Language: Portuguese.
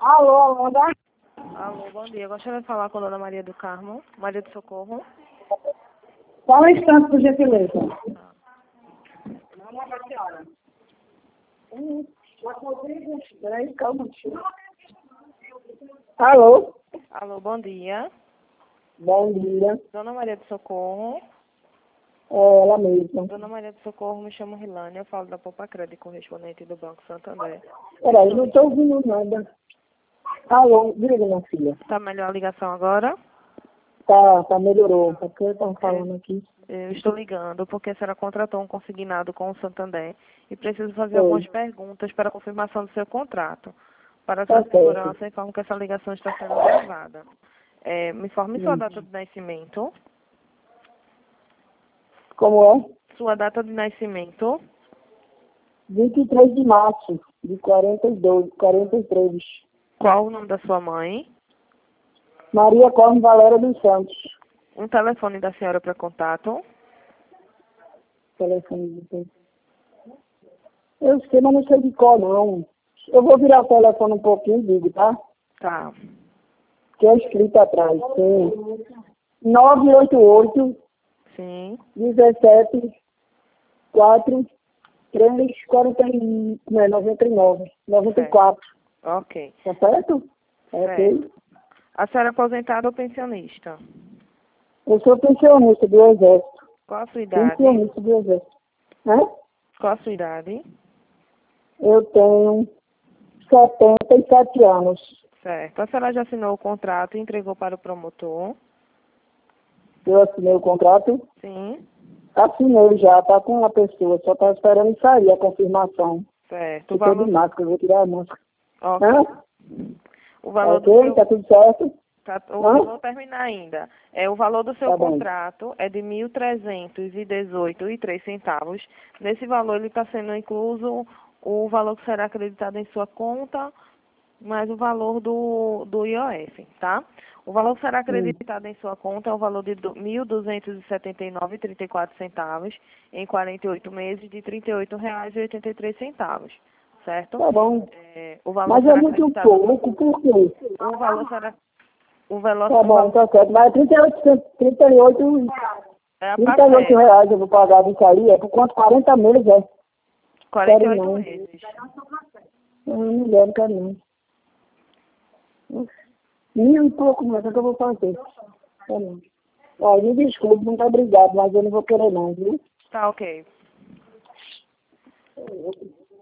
Alô, Amanda? Alô, bom dia. Gostaria de falar com a dona Maria do Carmo, Maria do Socorro. Só um instante, por gentileza. Vamos lá, senhora. Peraí, calma, tio. Alô? Alô, bom dia. Bom dia. Dona Maria do Socorro. É ela mesma. Dona Maria do Socorro, me chamo Rilane, eu falo da Poupa Crédito, correspondente do Banco Santander. Peraí, não estou ouvindo nada. Alô, diga, minha filha. Tá melhor a ligação agora? Tá, melhorou. O que estão falando aqui? Eu estou ligando porque a senhora contratou um consignado com o Santander e preciso fazer Oi. algumas perguntas para a confirmação do seu contrato. Para a Tá sua certo. segurança, informo que essa ligação está sendo gravada. Me informe sua data de nascimento. Como é? Sua data de nascimento. 23 de março de 43. Qual o nome da sua mãe? Maria Corne Valéria dos Santos. Um telefone da senhora para contato. Telefone de... Eu sei, mas não sei de qual, não. Eu vou virar o telefone um pouquinho e digo, tá? Tá. Que é escrito atrás. Tem 988 Sim. 17 4 3 99 94. Ok. Tá certo? Ok. A senhora é aposentada ou pensionista? Eu sou pensionista do Exército. Qual a sua idade? Pensionista do Exército. Né? Qual a sua idade? Eu tenho 77 anos. Certo. A senhora já assinou o contrato e entregou para o promotor? Eu assinei o contrato. Sim. Assinei já, tá com uma pessoa. Só tá esperando sair a confirmação. Certo. Fiquei de máscara, eu vou tirar a máscara. Ok. Hã? O valor do Ok, seu... tá tudo certo? Eu vou terminar ainda. O valor do seu Tá bom. contrato é de R$ 1.318,03. Nesse valor, ele está sendo incluso o valor que será acreditado em sua conta, mais o valor do IOF, tá? O valor que será acreditado em sua conta é o valor de R$ 1.279,34 em 48 meses de R$ 38,83, certo? Tá bom. O valor Mas é será muito acreditado... pouco, por quê? O valor será... O valor, Tá bom, tá certo. Mas 38 é a 38 parcela, reais eu vou pagar disso aí. É por quanto? 40 meses, é? 48 Quero não. meses. Não quero, quero não. 1.000 e pouco, mas é que eu vou fazer. Tá bom. Olha, me desculpe, muito obrigado, mas eu não vou querer não, viu? Tá ok.